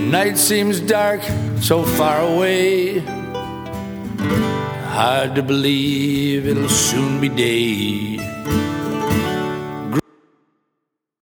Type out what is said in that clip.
Night seems dark, so far away. Hard to believe it'll soon be day.